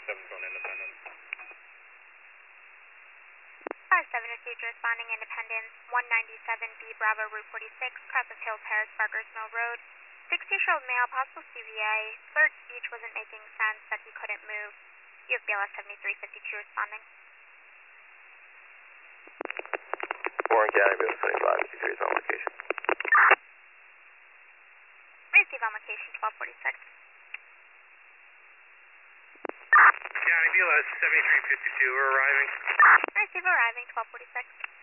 7 Independence. 5-7 received, responding Independence, 197B Bravo Route 46, Crosses Hill Terrace, Barker's Mill Road. 60-year-old male, possible CVA. Third speech wasn't making sense, that he couldn't move. You have BLS 7352 responding. Warren County, BLS 7553 is on location. Receive on location, 1246. County, BLS 7352, we're arriving. Receive arriving, 1246.